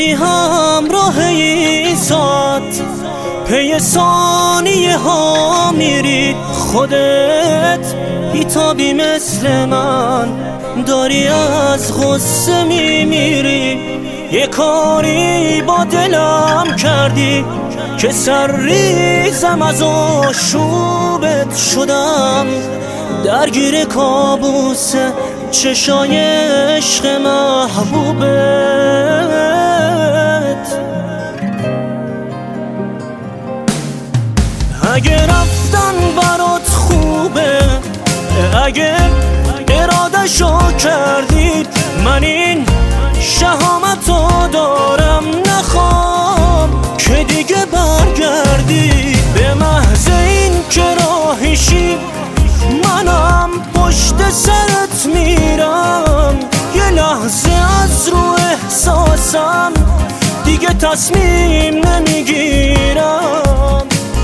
بی همراه ایزاد پی ثانیه ها میری، خودت بیتابی مثل من داری از غصه میمیری. یه کاری با دلم کردی که سرریزم از آشوبت شدم، درگیر کابوس چشای عشق محبوبت. اگه رفتن برات خوبه، اگه اراده‌شو کردی، من این شهامتو دارم نخوام که دیگه برگردی. به محض این که راهیشی منم پشت سرت میرم، یه لحظه از رو احساسم دیگه تصمیم نمیگیرم.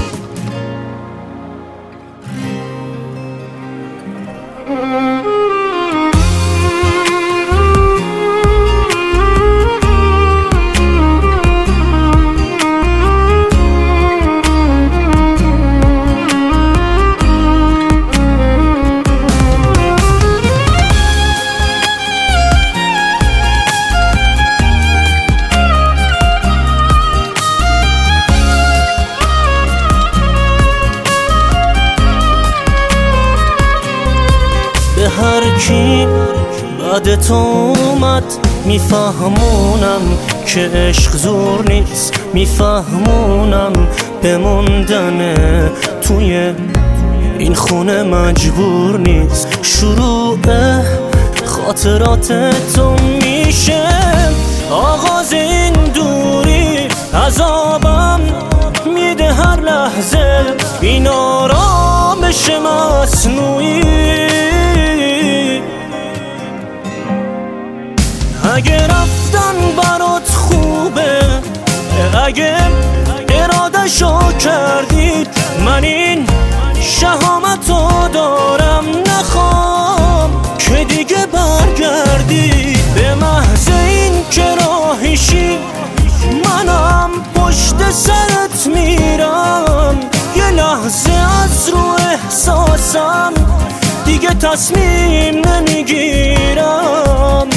هر کی بعد تو اومد میفهمونم که عشق زور نیست، میفهمونم بموندن توی این خونه مجبور نیست. شروع خاطرات تو میشه آغاز این دوری، عذابم میده هر لحظه این آرامش مصنوعی. اگه رفتن برات خوبه، اگه اراده‌شو کردی، من این شهامتو دارم نخوام که دیگه برگردی. به محض این که راهیشی منم پشت سرت میرم، یه لحظه از رو احساسم دیگه تصمیم نمیگیرم.